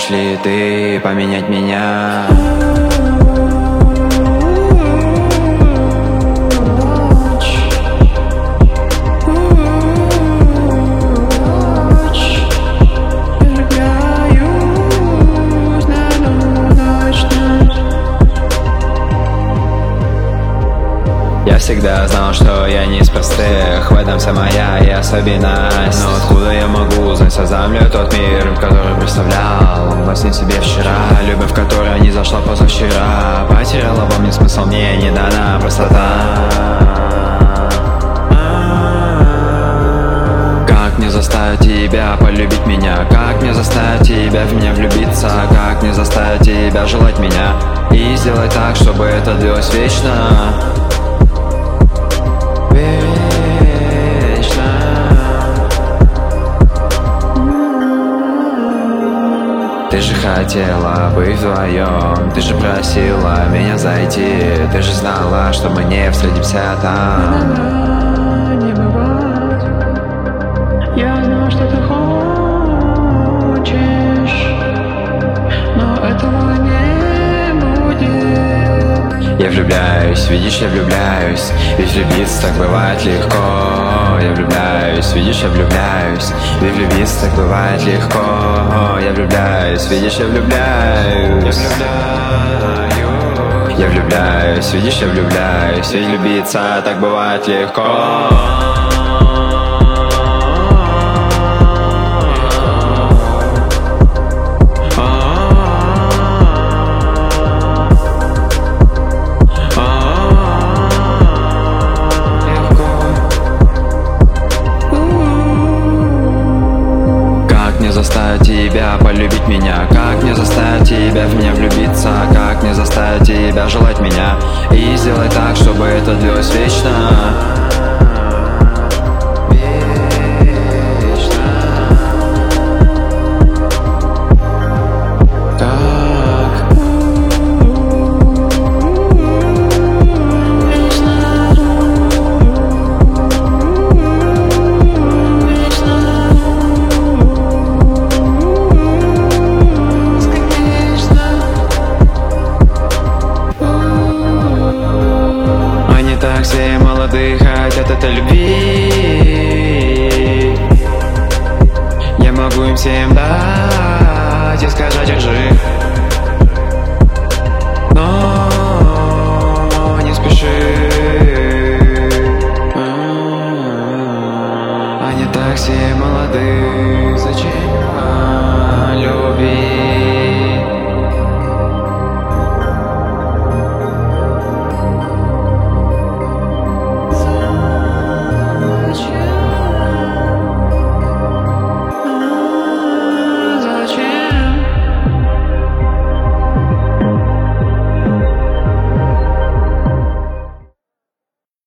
Хочешь ли ты поменять меня? Я всегда знал, что я не из простых. В этом вся моя и особенность. Но откуда я могу узнать, создам ли тот мир, который представлял во сне себе вчера? Любовь, которая не зашла позавчера, потеряла во мне смысл, мне не дана простота. Как мне заставить тебя полюбить меня? Как мне заставить тебя в меня влюбиться? Как мне заставить тебя желать меня? И сделать так, чтобы это длилось вечно. Ты же хотела быть вдвоем, ты же просила меня зайти, ты же знала, что мы не встретимся там. Не бывает. Я знаю, что ты хочешь, но этого не будет. Я влюбляюсь, видишь, я влюбляюсь, ведь влюбиться так бывает легко. Я влюбляюсь, видишь, я влюбляюсь, ведь влюбиться так бывает легко. Я влюбляюсь, видишь, я влюбляюсь. Я влюбляюсь, видишь, я влюбляюсь, ведь влюбиться так бывает легко. Заставить тебя полюбить меня? Как мне заставить тебя в меня влюбиться? Как мне заставить тебя желать меня? И сделать так, чтобы это длилось вечно. Так все молодые хотят этой любви. Я могу им всем дать и сказать держи. Но не спеши. Они так все молодые. Зачем любить?